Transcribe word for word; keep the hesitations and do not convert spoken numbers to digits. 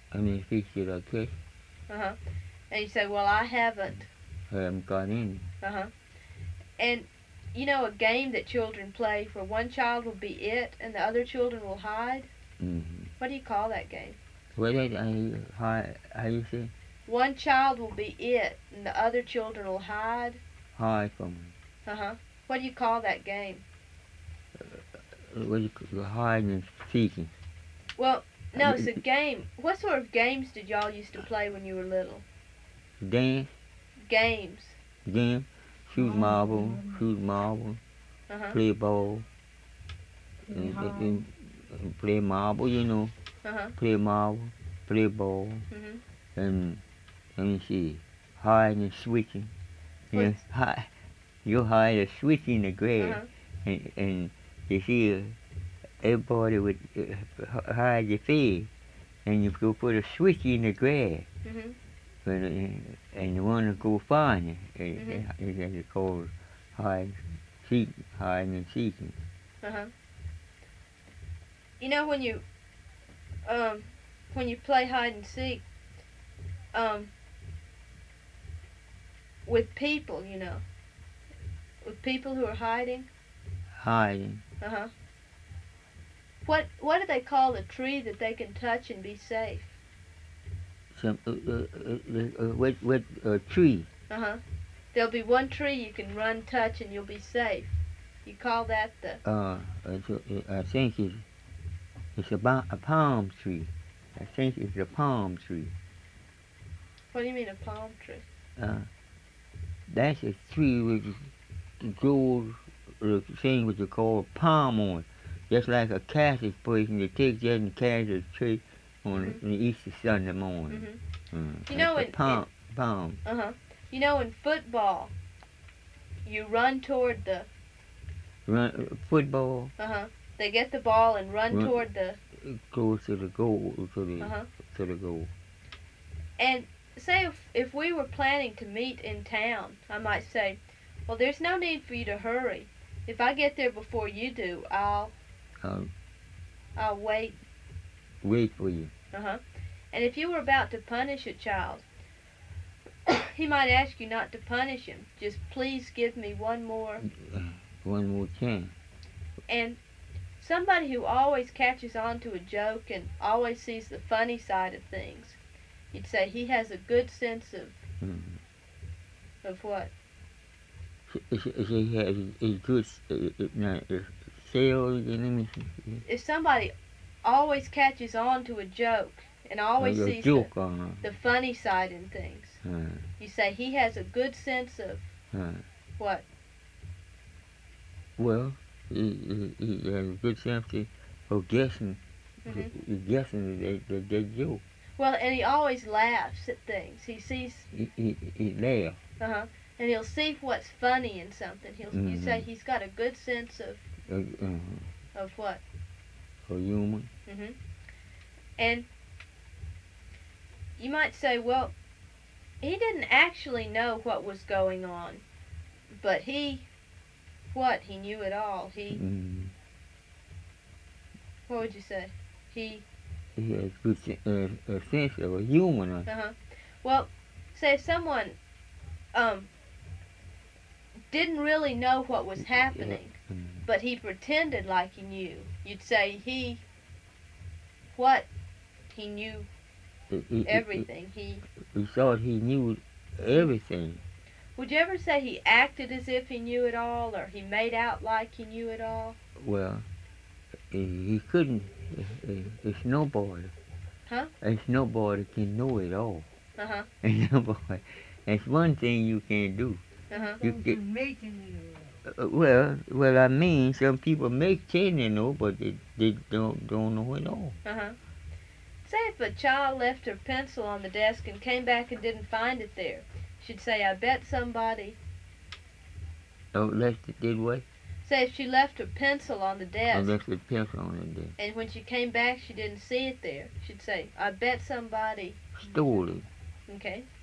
How many fish did I catch? Uh-huh. And you say, well, I haven't. I haven't got any. Uh-huh. And you know a game that children play where one child will be it and the other children will hide? Mm-hmm. What do you call that game? What did I, how, how you say? One child will be it and the other children will hide? Hide from Uh-huh. What do you call that game? me. What do you call hiding and seeking? Well, no, it's a game. What sort of games did y'all used to play when you were little? Dance, Games. game, shoot marble, shoot marble, Uh-huh. play ball, and, and, and play marble, you know, Uh-huh. play marble, play ball, Mm-hmm. and let me see, hide and switching. You, What's- hide, you hide and switch in the grass, Uh-huh. and, and you see uh, everybody would uh, hide your face, and you go put a switch in the grass. Mm-hmm. But, uh, and you want to go find it. It, Mhm. it, it, it's called hide, seek, hide and seeking. Uh-huh. You know when you um when you play hide and seek um with people, you know. With people who are hiding. Hiding. Uh-huh. What what do they call a tree that they can touch and be safe? Some uh, uh, uh, uh, what what uh, tree? Uh-huh. There'll be one tree you can run, touch, and you'll be safe. You call that the Uh, it's a, I think it's it's a, ba- a palm tree. I think it's a palm tree. what do you mean a palm tree? Uh, that's a tree with gold uh, thing what you call palm on it. Just like a Catholic person that takes that and carries a tree on Mhm. the Easter Sunday morning. Mm-hmm. Mm. You know, It's a in- palm, palm. Uh-huh. You know in football you run toward the Run, uh, football uh-huh. They get the ball and run Run- toward the goes to the goal, to the uh-huh. to the goal. And say if if we were planning to meet in town, I might say, well, there's no need for you to hurry. If I get there before you do, I'll I'll I'll wait. wait for you. Uh-huh. And if you were about to punish a child, he might ask you not to punish him. Just please give me one more. One more chance. And somebody who always catches on to a joke and always sees the funny side of things, you'd say he has a good sense of Mm. of what? She, she, she has a good uh, uh, now, uh, sales. Let me see. If somebody always catches on to a joke and always a sees joke the, on the funny side in things, her. Uh, you say he has a good sense of uh, what? well, he, he, he has a good sense of, of guessing, Mhm. guessing that, that, that joke. Well, and he always laughs at things. He sees, He, he, he laughs. uh-huh, and he'll see what's funny in something. He'll, you Mhm. say he's got a good sense of Uh, uh, of what? a human. Mhm. And you might say, well, he didn't actually know what was going on, but he, what? He knew it all. He, Mm. what would you say? He, He has good sen- uh, a sense of a human. Uh, uh-huh. Well, say if someone, um, didn't really know what was happening, mm. but he pretended like he knew, you'd say he, what? He knew He, he, everything. He, he, he thought he knew everything. would you ever say he acted as if he knew it all, or he made out like he knew it all? Well, he, he couldn't. Uh, uh, it's nobody. Huh? It's nobody can know it all. Uh-huh. It's nobody. That's one thing you can't do. Uh-huh. You get, uh, well, well, I mean, some people make ten, you know, but they, they don't don't know it all. Uh-huh. Say if a child left her pencil on the desk and came back and didn't find it there, she'd say, I bet somebody. Oh, left it did what? Say if she left her pencil on the I desk, left the pencil on it there. and when she came back she didn't see it there, she'd say, I bet somebody. Stole it. Okay.